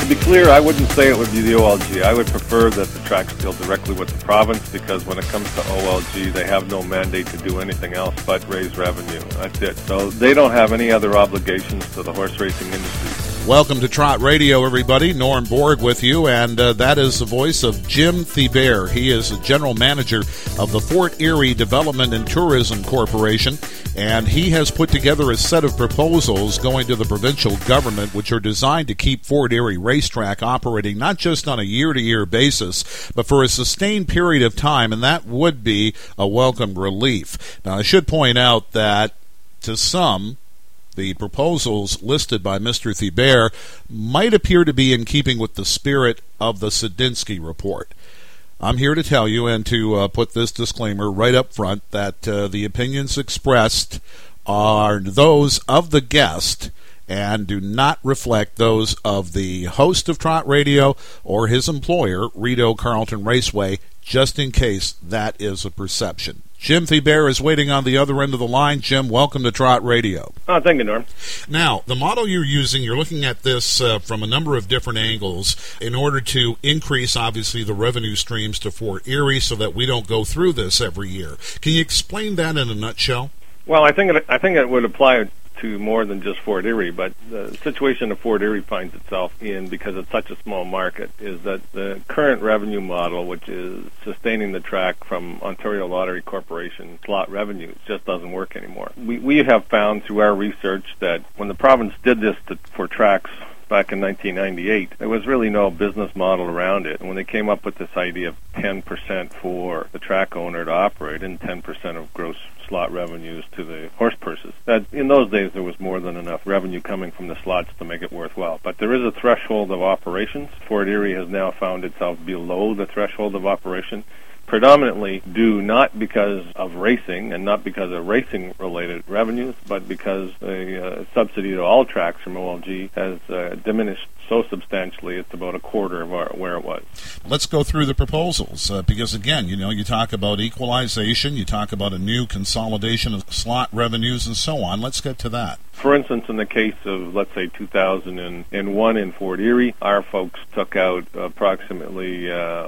To be clear, I wouldn't say it would be the OLG. I would prefer that the tracks deal directly with the province, because when it comes to OLG, they have no mandate to do anything else but raise revenue. That's it. So they don't have any other obligations to the horse racing industry. Welcome to Trot Radio, everybody. Norm Borg with you, and that is the voice of Jim Thibert. He is the general manager of the Fort Erie Development and Tourism Corporation, and he has put together a set of proposals going to the provincial government which are designed to keep Fort Erie Racetrack operating not just on a year-to-year basis, but for a sustained period of time, and that would be a welcome relief. Now, I should point out that to some, the proposals listed by Mr. Thibert might appear to be in keeping with the spirit of the Sedinsky report. I'm here to tell you and to put this disclaimer right up front that the opinions expressed are those of the guest and do not reflect those of the host of Trot Radio or his employer, Rideau Carleton Raceway, just in case that is a perception. Jim Thibert is waiting on the other end of the line. Jim, welcome to Trot Radio. Oh, thank you, Norm. Now, the model you're using, you're looking at this from a number of different angles in order to increase, obviously, the revenue streams to Fort Erie so that we don't go through this every year. Can you explain that in a nutshell? Well, I think it would apply to more than just Fort Erie, but the situation that Fort Erie finds itself in, because it's such a small market, is that the current revenue model, which is sustaining the track from Ontario Lottery Corporation slot revenues, just doesn't work anymore. We have found through our research that when the province did this for tracks back in 1998, there was really no business model around it. And when they came up with this idea of 10% for the track owner to operate and 10% of gross slot revenues to the horse purses, that in those days there was more than enough revenue coming from the slots to make it worthwhile. But there is a threshold of operations. Fort Erie has now found itself below the threshold of operation, predominantly due not because of racing and not because of racing-related revenues, but because the subsidy to all tracks from OLG has diminished so substantially it's about a quarter of where it was. Let's go through the proposals because, again, you talk about equalization, you talk about a new consolidation of slot revenues and so on. Let's get to that. For instance, in the case of, let's say, 2001 in Fort Erie, our folks took out approximately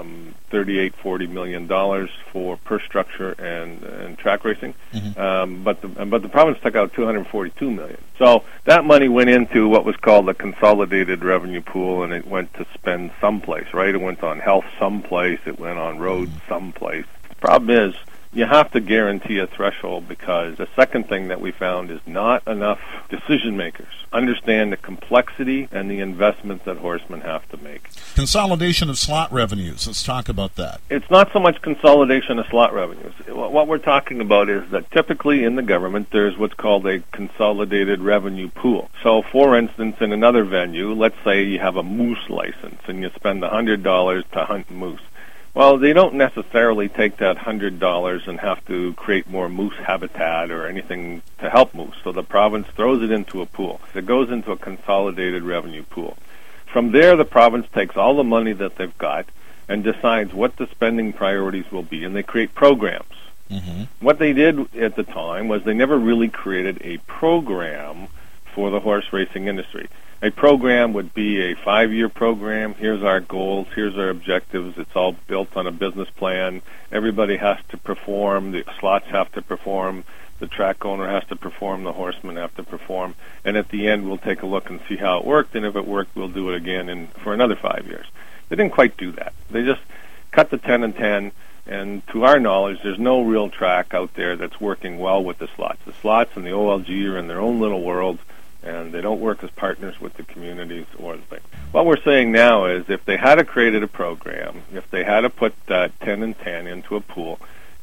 $40 million for purse structure and track racing, but the province took out $242 million. So that money went into what was called the consolidated revenue pool, and it went to spend someplace, right? It went on health someplace, it went on roads someplace. The problem is, you have to guarantee a threshold, because the second thing that we found is not enough decision makers understand the complexity and the investments that horsemen have to make. Consolidation of slot revenues. Let's talk about that. It's not so much consolidation of slot revenues. What we're talking about is that typically in the government there's what's called a consolidated revenue pool. So, for instance, in another venue, let's say you have a moose license and you spend $100 to hunt moose. Well, they don't necessarily take that $100 and have to create more moose habitat or anything to help moose. So the province throws it into a pool. It goes into a consolidated revenue pool. From there, the province takes all the money that they've got and decides what the spending priorities will be, and they create programs. What they did at the time was they never really created a program for the horse racing industry. A program would be a 5-year program. Here's our goals. Here's our objectives. It's all built on a business plan. Everybody has to perform. The slots have to perform. The track owner has to perform. The horsemen have to perform. And at the end, we'll take a look and see how it worked. And if it worked, we'll do it again for another 5 years. They didn't quite do that. They just cut the 10 and 10. And to our knowledge, there's no real track out there that's working well with the slots. The slots and the OLG are in their own little world, and they don't work as partners with the communities or the thing. What we're saying now is if they had created a program, if they had to put that 10 and 10 into a pool,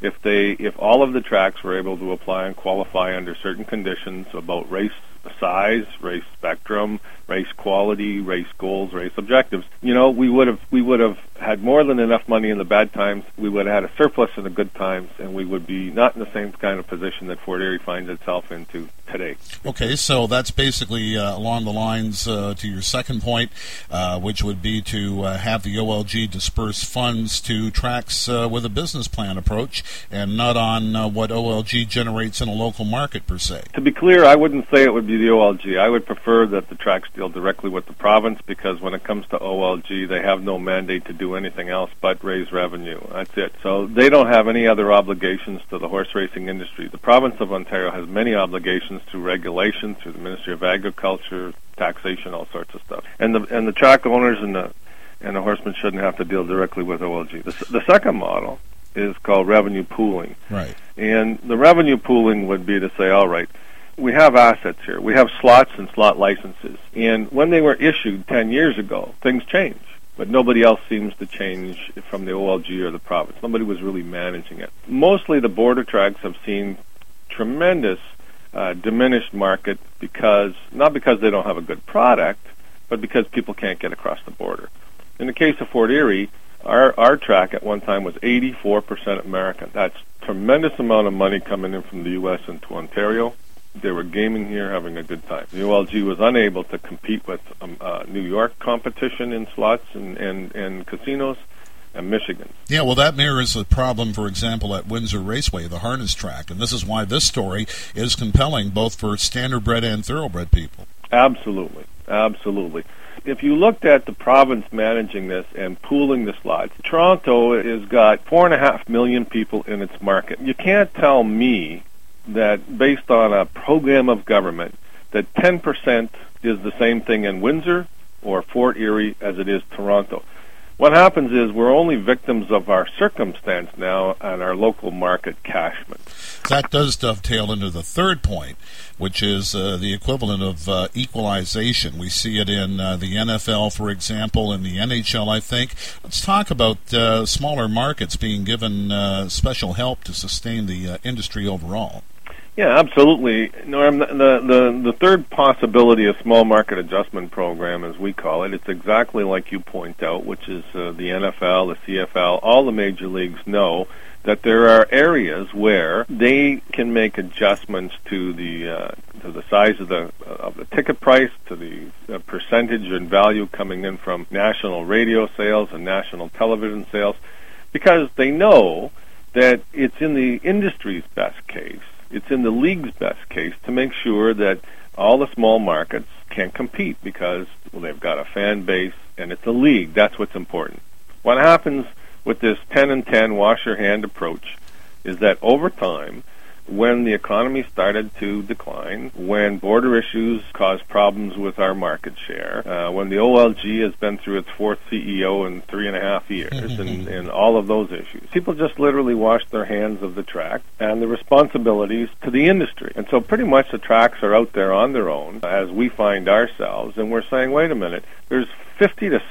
if all of the tracks were able to apply and qualify under certain conditions about race size, race spectrum, race quality, race goals, race objectives, we would have had more than enough money in the bad times. We would have had a surplus in the good times, and we would be not in the same kind of position that Fort Erie finds itself into today. Okay, so that's basically along the lines to your second point, which would be to have the OLG disperse funds to tracks with a business plan approach and not on what OLG generates in a local market per se. To be clear, I wouldn't say it would be the OLG. I would prefer that the tracks deal directly with the province, because when it comes to OLG, they have no mandate to do anything else but raise revenue. That's it. So they don't have any other obligations to the horse racing industry. The province of Ontario has many obligations through regulation, through the Ministry of Agriculture, taxation, all sorts of stuff. And the track owners and the horsemen shouldn't have to deal directly with OLG. The second model is called revenue pooling. Right. And the revenue pooling would be to say, all right, we have assets here. We have slots and slot licenses. And when they were issued 10 years ago, things changed. But nobody else seems to change from the OLG or the province. Nobody was really managing it. Mostly the border tracks have seen tremendous diminished market, not because they don't have a good product, but because people can't get across the border. In the case of Fort Erie, our track at one time was 84% American. That's a tremendous amount of money coming in from the U.S. into Ontario. They were gaming here, having a good time. The OLG was unable to compete with New York competition in slots and casinos, and Michigan. Yeah, well, that mirrors a problem, for example, at Windsor Raceway, the harness track, and this is why this story is compelling both for standardbred and thoroughbred people. Absolutely, absolutely. If you looked at the province managing this and pooling the slots, Toronto has got 4.5 million people in its market. You can't tell me that based on a program of government that 10% is the same thing in Windsor or Fort Erie as it is Toronto. What happens is we're only victims of our circumstance now and our local market cashment. That does dovetail into the third point, which is the equivalent of equalization. We see it in the NFL, for example, and the NHL, I think. Let's talk about smaller markets being given special help to sustain the industry overall. Yeah, absolutely, Norm. The third possibility, a small market adjustment program, as we call it, it's exactly like you point out, which is the NFL, the CFL, all the major leagues know that there are areas where they can make adjustments to the size of the ticket price, to the percentage and value coming in from national radio sales and national television sales, because they know that it's in the industry's best case. It's in the league's best case to make sure that all the small markets can compete because they've got a fan base and it's a league. That's what's important. What happens with this 10 and 10 wash your hand approach is that over time, when the economy started to decline, when border issues caused problems with our market share, when the OLG has been through its fourth CEO in 3.5 years, and all of those issues, people just literally washed their hands of the track and the responsibilities to the industry. And so pretty much the tracks are out there on their own as we find ourselves, and we're saying, wait a minute, there's 50 to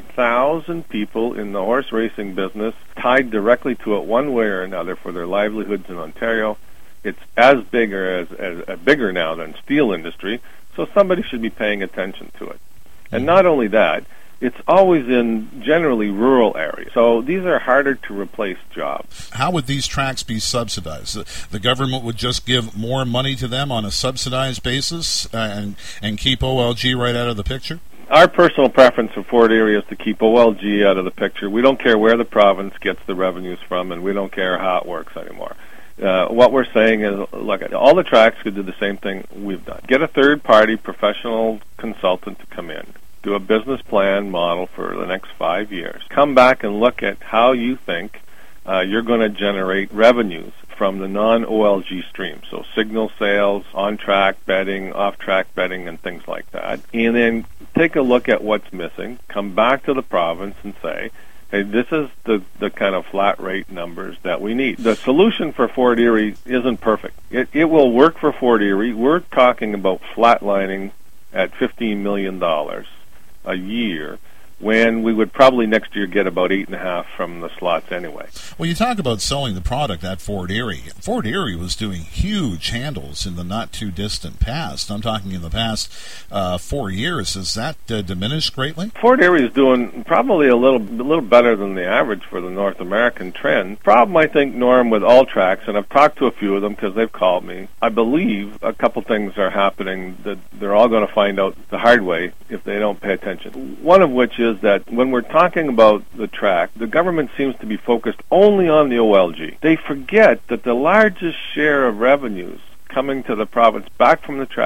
60,000 people in the horse racing business tied directly to it one way or another for their livelihoods in Ontario. It's as big or as bigger now than steel industry, so somebody should be paying attention to it. And not only that, it's always in generally rural areas. So these are harder to replace jobs. How would these tracks be subsidized? The government would just give more money to them on a subsidized basis and keep OLG right out of the picture? Our personal preference for Fort Erie is to keep OLG out of the picture. We don't care where the province gets the revenues from, and we don't care how it works anymore. What we're saying is, look, all the tracks could do the same thing we've done. Get a third-party professional consultant to come in, do a business plan model for the next 5 years. Come back and look at how you think you're going to generate revenues from the non-OLG stream, so signal sales, on-track betting, off-track betting, and things like that. And then take a look at what's missing, come back to the province and say, hey, this is the kind of flat rate numbers that we need. The solution for Fort Erie isn't perfect. It will work for Fort Erie. We're talking about flatlining at $15 million a year, when we would probably next year get about 8.5 from the slots anyway. Well, you talk about selling the product at Fort Erie. Fort Erie was doing huge handles in the not-too-distant past. I'm talking in the past 4 years. Has that diminished greatly? Fort Erie is doing probably a little better than the average for the North American trend. Problem, I think, Norm, with all tracks, and I've talked to a few of them because they've called me, I believe a couple things are happening that they're all going to find out the hard way if they don't pay attention. One of which is that when we're talking about the track, the government seems to be focused only on the OLG. They forget that the largest share of revenues coming to the province back from the track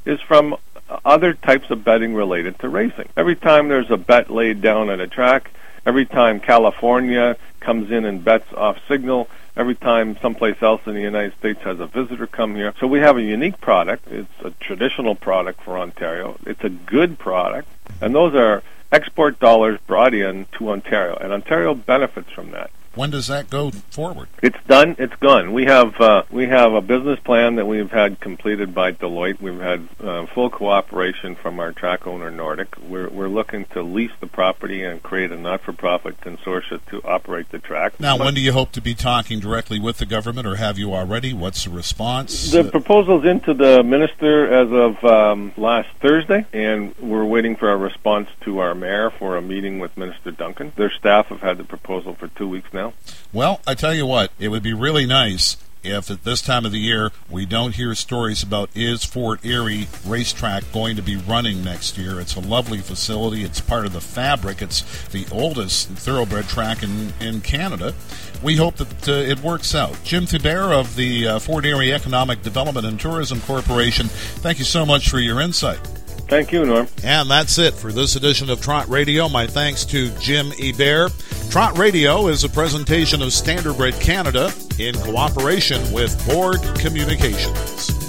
is from other types of betting related to racing. Every time there's a bet laid down at a track, every time California comes in and bets off signal, every time someplace else in the United States has a visitor come here. So we have a unique product. It's a traditional product for Ontario. It's a good product. And those are export dollars brought in to Ontario. And Ontario benefits from that. When does that go forward? It's done. It's gone. We have a business plan that we've had completed by Deloitte. We've had full cooperation from our track owner, Nordic. We're looking to lease the property and create a not-for-profit consortium to operate the track. Now, when do you hope to be talking directly with the government, or have you already? What's the response? The proposal's into the minister as of last Thursday, and we're waiting for a response to our mayor for a meeting with Minister Duncan. Their staff have had the proposal for 2 weeks now. Well, I tell you what, it would be really nice if at this time of the year we don't hear stories about is Fort Erie Racetrack going to be running next year. It's a lovely facility. It's part of the fabric. It's the oldest thoroughbred track in Canada. We hope that it works out. Jim Thibert of the Fort Erie Economic Development and Tourism Corporation, thank you so much for your insight. Thank you, Norm. And that's it for this edition of Trot Radio. My thanks to Jim Hebert. Trot Radio is a presentation of Standardbred Canada in cooperation with Borg Communications.